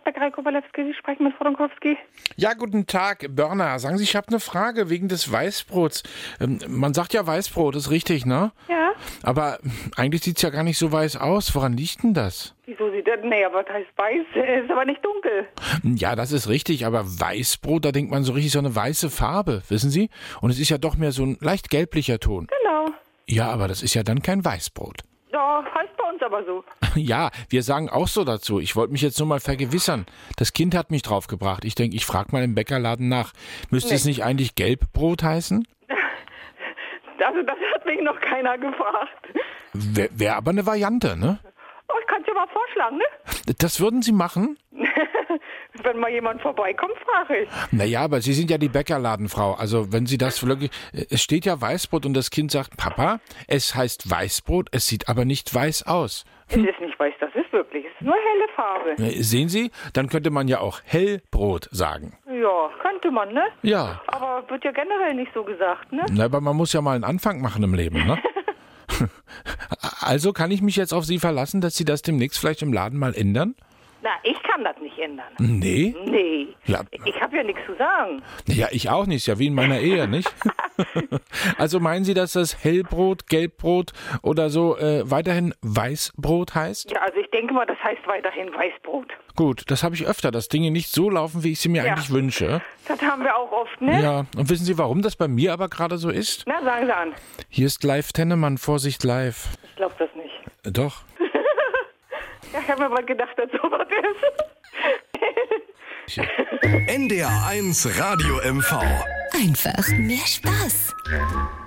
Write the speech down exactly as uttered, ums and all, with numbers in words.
Bäckerei Kowalewski, Sie sprechen mit Frau Donkowski. Ja, guten Tag, Börner. Sagen Sie, ich habe eine Frage wegen des Weißbrots. Ähm, man sagt ja Weißbrot, ist richtig, ne? Ja. Aber eigentlich sieht es ja gar nicht so weiß aus. Woran liegt denn das? Wieso sieht das? Nee, aber das heißt weiß, äh, ist aber nicht dunkel. Ja, das ist richtig, aber Weißbrot, da denkt man so richtig so eine weiße Farbe, wissen Sie? Und es ist ja doch mehr so ein leicht gelblicher Ton. Genau. Ja, aber das ist ja dann kein Weißbrot. Ja, heißt bei uns aber so. Ja, wir sagen auch so dazu. Ich wollte mich jetzt nur mal vergewissern. Das Kind hat mich draufgebracht. Ich denke, ich frage mal im Bäckerladen nach. Müsste Nee. es nicht eigentlich Gelbbrot heißen? Also das hat mich noch keiner gefragt. Wäre wär aber eine Variante, ne? Oh, ich kann es ja mal vorschlagen, ne? Das würden Sie machen? Wenn mal jemand vorbeikommt, frage ich. Naja, aber Sie sind ja die Bäckerladenfrau. Also wenn Sie das wirklich... Es steht ja Weißbrot und das Kind sagt, Papa, es heißt Weißbrot, es sieht aber nicht weiß aus. Es ist nicht weiß, das ist wirklich. Es ist nur helle Farbe. Äh, Sehen Sie? Dann könnte man ja auch Hellbrot sagen. Ja, könnte man, ne? Ja. Aber wird ja generell nicht so gesagt, ne? Na, aber man muss ja mal einen Anfang machen im Leben, ne? Also kann ich mich jetzt auf Sie verlassen, dass Sie das demnächst vielleicht im Laden mal ändern? Na, ich kann das nicht ändern. Nee? Nee. Ja. Ich habe ja nichts zu sagen. Ja, ich auch nicht. Ist ja wie in meiner Ehe, nicht? Also meinen Sie, dass das Hellbrot, Gelbbrot oder so äh, weiterhin Weißbrot heißt? Ja, also ich denke mal, das heißt weiterhin Weißbrot. Gut, das habe ich öfter, dass Dinge nicht so laufen, wie ich sie mir Ja. eigentlich wünsche. Das haben wir auch oft, ne? Ja, und wissen Sie, warum das bei mir aber gerade so ist? Na, sagen Sie an. Hier ist live Tennemann, Vorsicht live. Ich glaube das nicht. Äh, Doch. Ja, ich habe mir mal gedacht, dass sowas ist. N D R eins Radio M V. Einfach mehr Spaß.